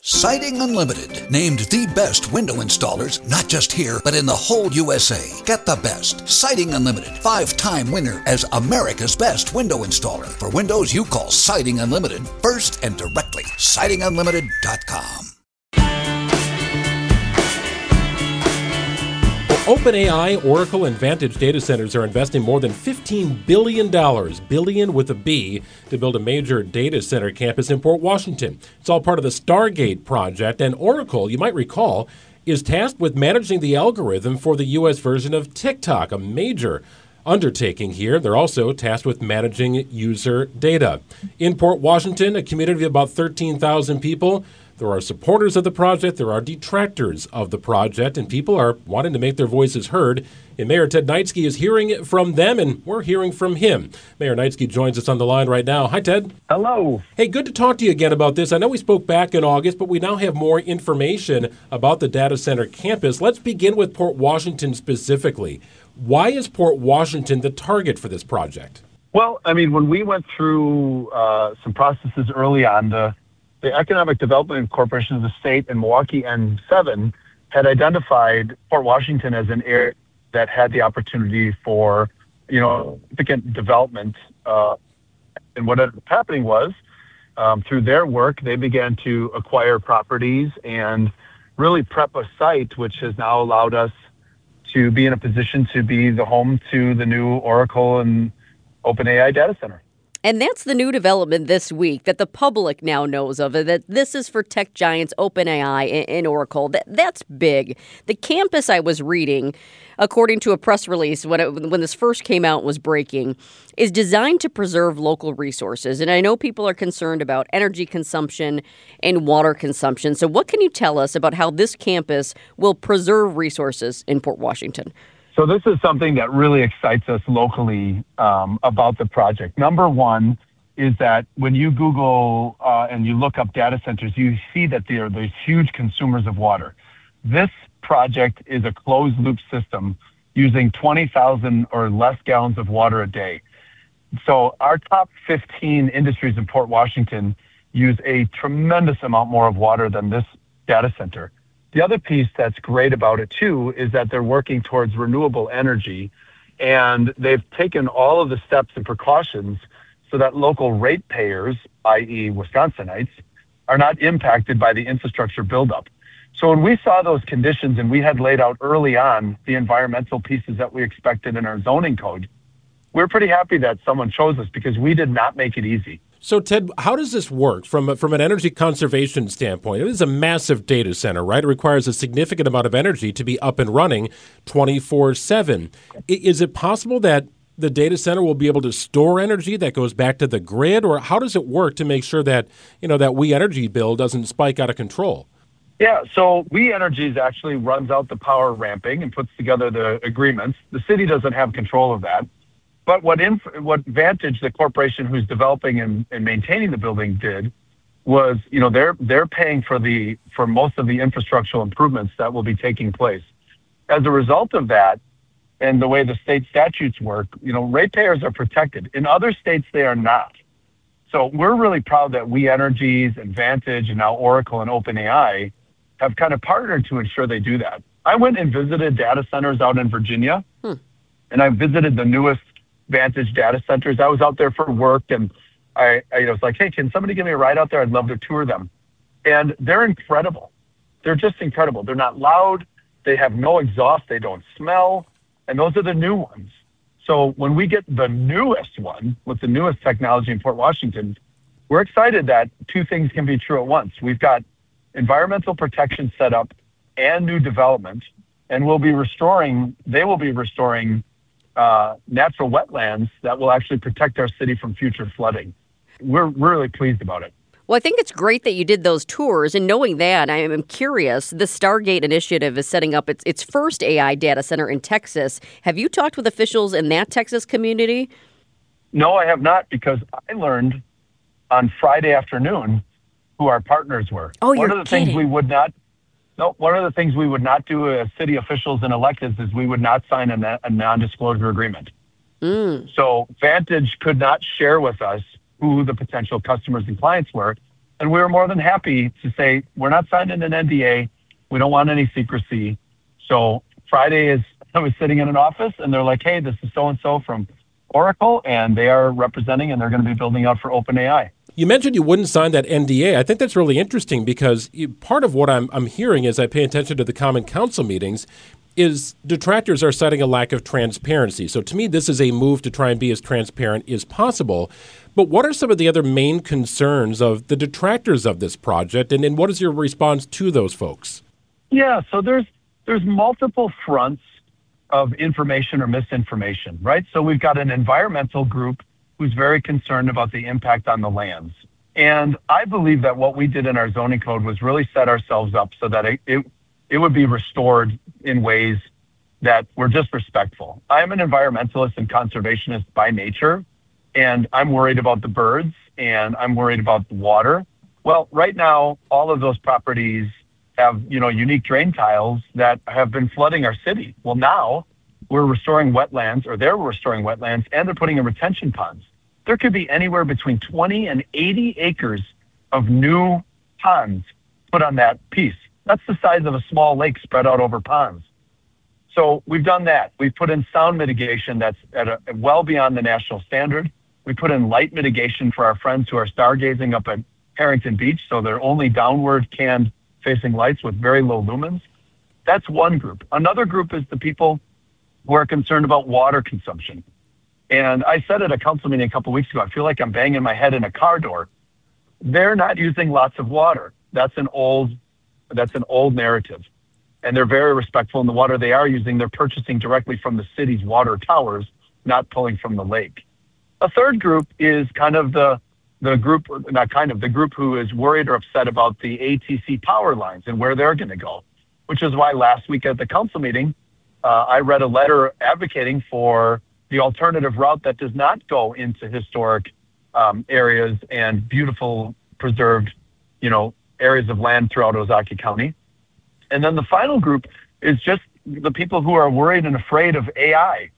Siding Unlimited, named the best window installers, not just here, but in the whole USA. Get the best. Siding Unlimited, 5-time winner as America's best window installer. For windows you call Siding Unlimited first and directly. SidingUnlimited.com. OpenAI, Oracle, and Vantage data centers are investing more than $15 billion, billion with a B, to build a major data center campus in Port Washington. It's all part of the Stargate project, and Oracle, you might recall, is tasked with managing the algorithm for the U.S. version of TikTok, a major undertaking here. They're also tasked with managing user data. In Port Washington, a community of about 13,000 people, there are supporters of the project, there are detractors of the project, and people are wanting to make their voices heard. And Mayor Ted Neitzke is hearing from them, and we're hearing from him. Mayor Neitzke joins us on the line right now. Hi, Ted. Hello. Hey, good to talk to you again about this. I know we spoke back in August, but we now have more information about the data center campus. Let's begin with Port Washington specifically. Why is Port Washington the target for this project? Well, I mean, when we went through some processes early on, the Economic Development Corporation of the state and Milwaukee N7 had identified Port Washington as an area that had the opportunity for, significant development. And what ended up happening was, through their work, they began to acquire properties and really prep a site, which has now allowed us to be in a position to be the home to the new Oracle and OpenAI data center. And that's the new development this week that the public now knows of, that this is for tech giants OpenAI and Oracle. That's big. The campus, I was reading, according to a press release when this first came out was breaking, is designed to preserve local resources. And I know people are concerned about energy consumption and water consumption. So what can you tell us about how this campus will preserve resources in Port Washington? So this is something that really excites us locally about the project. Number one is that when you Google and you look up data centers, you see that they're these huge consumers of water. This project is a closed loop system using 20,000 or less gallons of water a day. So our top 15 industries in Port Washington use a tremendous amount more of water than this data center. The other piece that's great about it, too, is that they're working towards renewable energy, and they've taken all of the steps and precautions so that local ratepayers, i.e. Wisconsinites, are not impacted by the infrastructure buildup. So when we saw those conditions and we had laid out early on the environmental pieces that we expected in our zoning code, we're pretty happy that someone chose us because we did not make it easy. So, Ted, how does this work from an energy conservation standpoint? It is a massive data center, right? It requires a significant amount of energy to be up and running 24/7. Is it possible that the data center will be able to store energy that goes back to the grid, or how does it work to make sure that, that We Energy bill doesn't spike out of control? Yeah, so We Energies actually runs out the power ramping and puts together the agreements. The city doesn't have control of that. But what Vantage, the corporation who's developing and maintaining the building, did was, they're paying for most of the infrastructural improvements that will be taking place. As a result of that, and the way the state statutes work, ratepayers are protected. In other states, they are not. So we're really proud that We Energies and Vantage and now Oracle and OpenAI have kind of partnered to ensure they do that. I went and visited data centers out in Virginia, and I visited the newest Vantage data centers. I was out there for work, and I was like, hey, can somebody give me a ride out there? I'd love to tour them. And they're incredible. They're just incredible. They're not loud. They have no exhaust. They don't smell. And those are the new ones. So when we get the newest one with the newest technology in Port Washington, we're excited that two things can be true at once. We've got environmental protection set up and new development, and they will be restoring natural wetlands that will actually protect our city from future flooding. We're really pleased about it. Well, I think it's great that you did those tours. And knowing that, I am curious, the Stargate Initiative is setting up its first AI data center in Texas. Have you talked with officials in that Texas community? No, I have not, because I learned on Friday afternoon who our partners were. Oh, you're kidding. One of the things we would not do as city officials and electeds is we would not sign a non-disclosure agreement. So Vantage could not share with us who the potential customers and clients were. And we were more than happy to say, we're not signing an NDA. We don't want any secrecy. So Friday I was sitting in an office and they're like, hey, this is so-and-so from Oracle, and they are representing, and they're going to be building out for OpenAI. You mentioned you wouldn't sign that NDA. I think that's really interesting because part of what I'm hearing as I pay attention to the Common Council meetings is detractors are citing a lack of transparency. So to me, this is a move to try and be as transparent as possible. But what are some of the other main concerns of the detractors of this project, and what is your response to those folks? Yeah, so there's multiple fronts of information or misinformation, right? So we've got an environmental group who's very concerned about the impact on the lands. And I believe that what we did in our zoning code was really set ourselves up so that it would be restored in ways that were just respectful. I am an environmentalist and conservationist by nature, and I'm worried about the birds and I'm worried about the water. Well, right now, all of those properties have, unique drain tiles that have been flooding our city. Well, now we're restoring wetlands, or they're restoring wetlands, and they're putting in retention ponds. There could be anywhere between 20 and 80 acres of new ponds put on that piece. That's the size of a small lake spread out over ponds. So we've done that. We've put in sound mitigation that's well beyond the national standard. We put in light mitigation for our friends who are stargazing up at Harrington Beach, so they're only downward canned facing lights with very low lumens. That's one group. Another group is the people who are concerned about water consumption. And I said at a council meeting a couple of weeks ago, I feel like I'm banging my head in a car door. They're not using lots of water. That's an old narrative. And they're very respectful in the water they are using. They're purchasing directly from the city's water towers, not pulling from the lake. A third group is the group who is worried or upset about the ATC power lines and where they're going to go, which is why last week at the council meeting, I read a letter advocating for the alternative route that does not go into historic areas and beautiful preserved, areas of land throughout Ozaukee County. And then the final group is just the people who are worried and afraid of AI.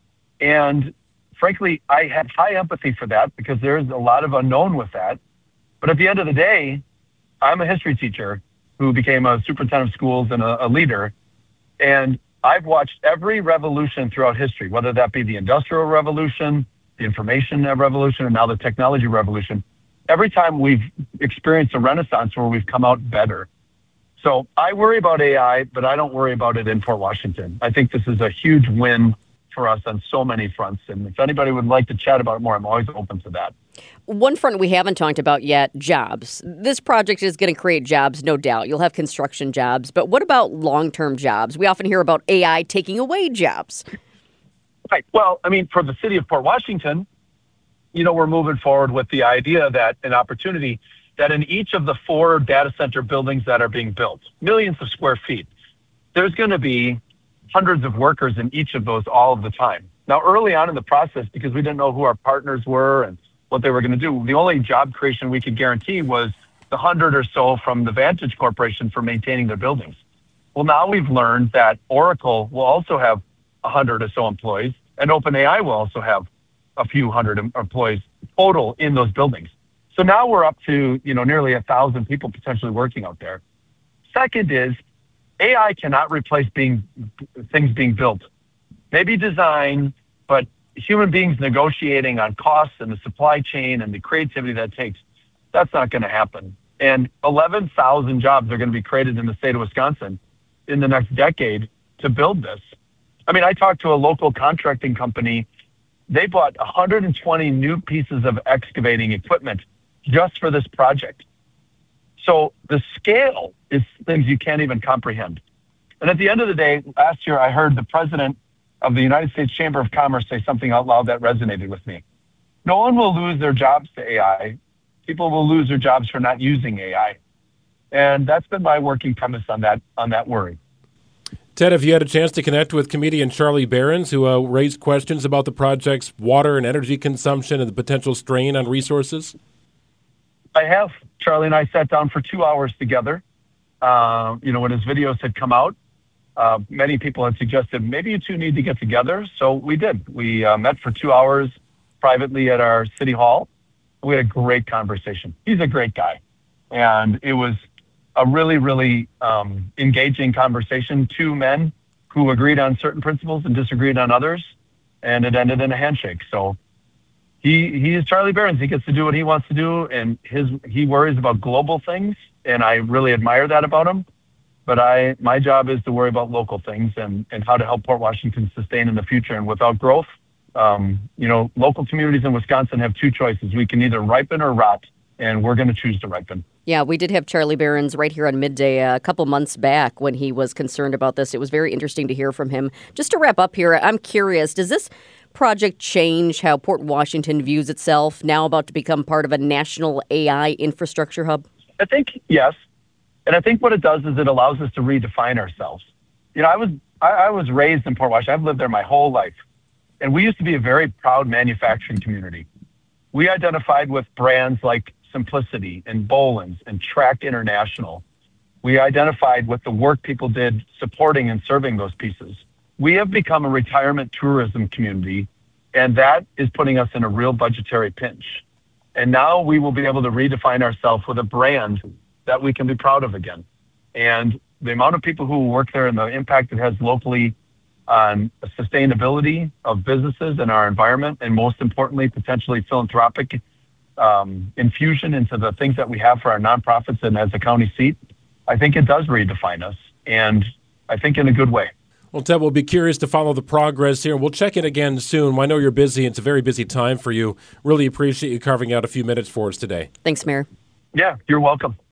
And frankly, I have high empathy for that because there's a lot of unknown with that. But at the end of the day, I'm a history teacher who became a superintendent of schools and a leader. And I've watched every revolution throughout history, whether that be the Industrial Revolution, the Information Revolution, and now the Technology Revolution. Every time we've experienced a renaissance where we've come out better. So I worry about AI, but I don't worry about it in Port Washington. I think this is a huge win for us on so many fronts. And if anybody would like to chat about it more, I'm always open to that. One front we haven't talked about yet, jobs. This project is going to create jobs, no doubt. You'll have construction jobs. But what about long-term jobs? We often hear about AI taking away jobs. Right. Well, for the city of Port Washington, we're moving forward with the idea that an opportunity that in each of the 4 data center buildings that are being built, millions of square feet, there's going to be hundreds of workers in each of those all of the time. Now, early on in the process, because we didn't know who our partners were and what they were going to do, the only job creation we could guarantee was the 100 or so from the Vantage Corporation for maintaining their buildings. Well, now we've learned that Oracle will also have 100 or so employees, and OpenAI will also have a few hundred employees total in those buildings. So now we're up to, nearly 1,000 people potentially working out there. Second is AI cannot replace things being built. Maybe design, but human beings negotiating on costs and the supply chain and the creativity that takes, that's not going to happen. And 11,000 jobs are going to be created in the state of Wisconsin in the next decade to build this. I talked to a local contracting company. They bought 120 new pieces of excavating equipment just for this project. So the scale is things you can't even comprehend. And at the end of the day, last year I heard the president of the United States Chamber of Commerce say something out loud that resonated with me. No one will lose their jobs to AI. People will lose their jobs for not using AI. And that's been my working premise on that worry. Ted, have you had a chance to connect with comedian Charlie Berens, who raised questions about the project's water and energy consumption and the potential strain on resources? I have. Charlie and I sat down for 2 hours together. When his videos had come out, many people had suggested maybe you two need to get together. So we did. We met for 2 hours privately at our city hall. We had a great conversation. He's a great guy. And it was a really, really engaging conversation. Two men who agreed on certain principles and disagreed on others, and it ended in a handshake. So he is Charlie Berens. He gets to do what he wants to do, and he worries about global things, and I really admire that about him. But my job is to worry about local things and how to help Port Washington sustain in the future. And without growth, local communities in Wisconsin have two choices. We can either ripen or rot, and we're going to choose to ripen. Yeah, we did have Charlie Berens right here on Midday a couple months back when he was concerned about this. It was very interesting to hear from him. Just to wrap up here, I'm curious, does this project change how Port Washington views itself, now about to become part of a national AI infrastructure hub? I think yes. And I think what it does is it allows us to redefine ourselves. I was raised in Port Washington. I've lived there my whole life. And we used to be a very proud manufacturing community. We identified with brands like Simplicity and Boland's and Track International. We identified with the work people did supporting and serving those pieces. We have become a retirement tourism community, and that is putting us in a real budgetary pinch. And now we will be able to redefine ourselves with a brand that we can be proud of again. And the amount of people who work there and the impact it has locally on sustainability of businesses and our environment, and most importantly, potentially philanthropic infusion into the things that we have for our nonprofits and as a county seat, I think it does redefine us, and I think in a good way. Well, Ted, we'll be curious to follow the progress here. We'll check in again soon. I know you're busy. It's a very busy time for you. Really appreciate you carving out a few minutes for us today. Thanks, Mayor. Yeah, you're welcome.